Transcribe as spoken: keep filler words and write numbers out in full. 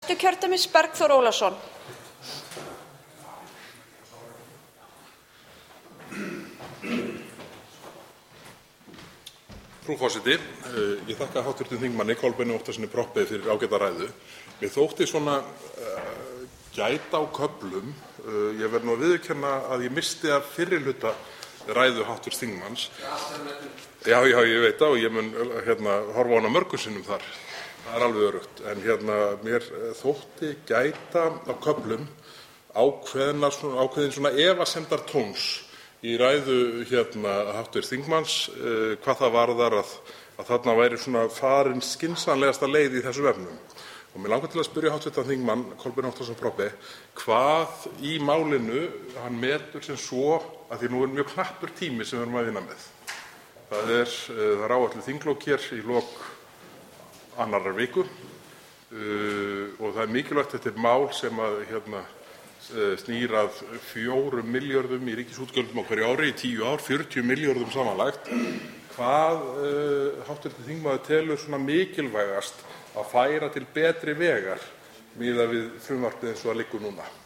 Kjördæmis Bergþór Ólason. Frú forseti, ég þakka háttvirtum þingmanni Kolbeini Óttarssyni Proppé fyrir ágæta ræðu. Mér þótti svona uh, gæta á köflum. Uh, ég verð nú að viðurkenna að ég missti af fyrri hluta ræðu háttvirts þingmanns. Já, já, ég veit það og ég mun hérna horfa á hana mörgum sinnum þar. Það er alveg öruggt. En hérna mér þótti gæta á köflum ákveðna svona, ákveðin svona efasemdartóns í ræðu hérna háttvirts þingmanns uh, hvað það varðar að, að þarna væri svona farin skynsamlegasta leið í þessum efnum. Og mér langar til að spyrja háttvirtan þingmann Kolbein Óttarsson Proppé hvað í málinu hann metur sem svo að því nú er mjög knappur tími sem við erum að vinna með. Það er, uh, það er áætluð þinglok hér í lok annarrar viku uh, og það er mikilvægt þetta er mál sem að hérna snýr að fjórum milljörðum í ríkisútgjöldum á hverju ári í tíu ár, fjörutíu milljörðum samanlagt. Hvað uh, háttvirtur þingmaður telur svona mikilvægast að færa til betri vegar miðað við frumvarpið eins og það liggur núna?